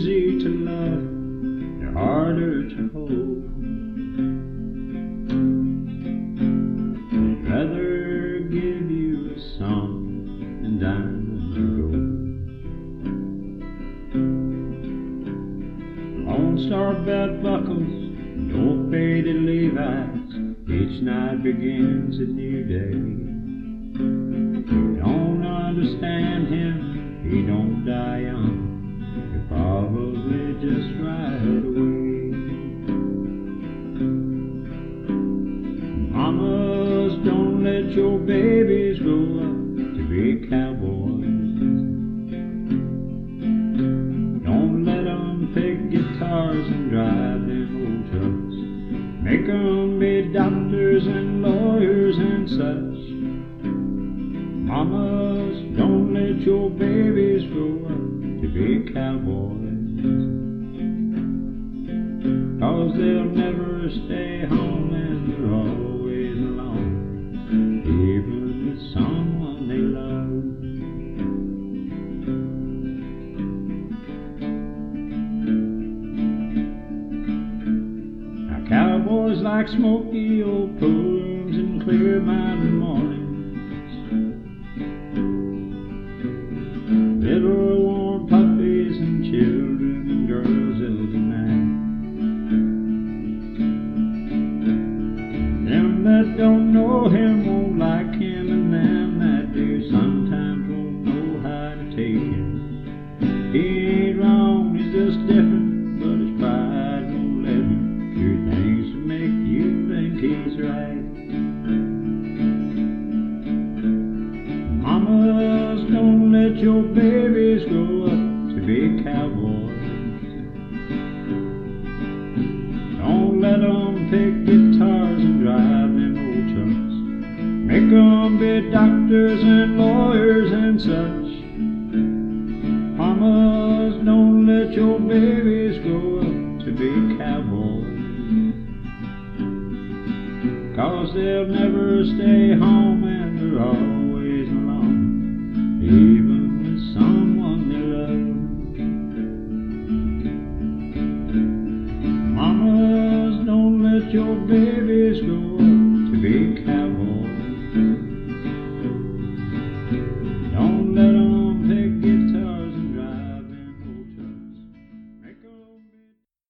easy to love, they're harder to hold. They'd rather give you a song than diamonds or gold. Lone Star belt buckles, no faded Levi's, each night begins a new day. You don't understand him, he don't die young, you'll probably just ride away. Mamas, don't let your babies grow up to be cowboys. Don't let them pick guitars and drive them old trucks. Make them be doctors and lawyers and such. Mamas, don't let your babies grow up to be cowboys, 'cause they'll never stay home and they're always alone, even with someone they love. Now cowboys like smoky old poolrooms and clear mountain mornings, little warm puppies and children and girls of the night. Them that don't know him won't like him, and them that do sometimes won't know how to take him. He ain't wrong, he's just different, but his pride won't let him do things to make you think he's right. Mamas, don't let your babies grow up to be cowboys. Don't let them pick guitars and drive them old trucks. Make them be doctors and lawyers and such. Mamas, don't let your babies grow up to be cowboys, 'cause they'll never stay home and they're always alone, even with someone they love. Mamas, don't let your babies grow up to be cowboys.